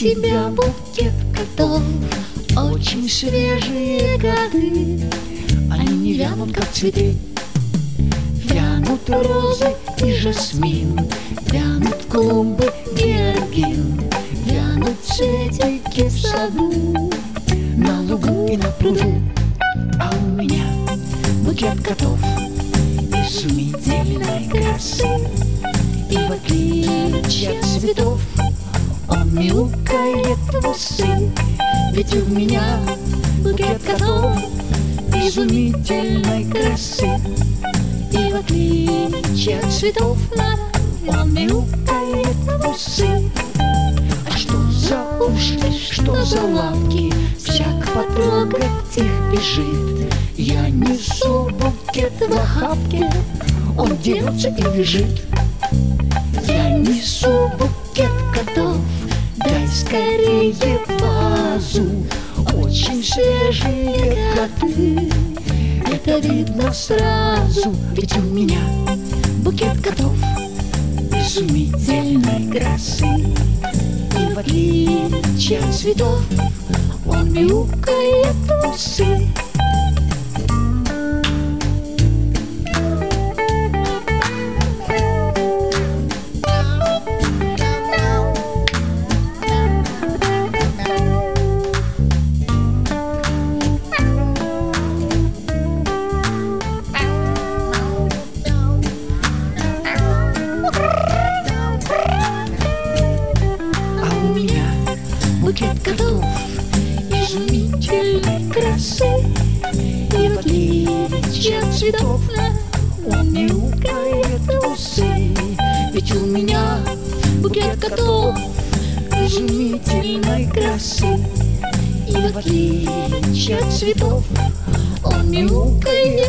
тебя букет готов. Очень свежие годы, они не вянут, как цветы. Вянут розы и жасмин, вянут клумбы георгин, вянут цветики в саду, на лугу и на пруду. А у меня букет готов, изумительной красы. И в отличие от цветов он мяукает в усы. Ведь у меня букет готов, изумительной красы. И в отличие от цветов он мяукает в усы. А что за уши, что за лапки, всяк потрогать их бежит. Я несу букет в охапке, он дерется и бежит. Я несу букет готов, дай скорее вазу. Очень свежие коты, это видно сразу. Ведь у меня букет готов, изумительной красы. И в отличие от цветов он мяукает в усы. Букет готов, изумительной красы. И в отличие от цветов он мяукает в усы. Ведь у меня букет готов, изумительной красы. И в отличие от цветов он мяукает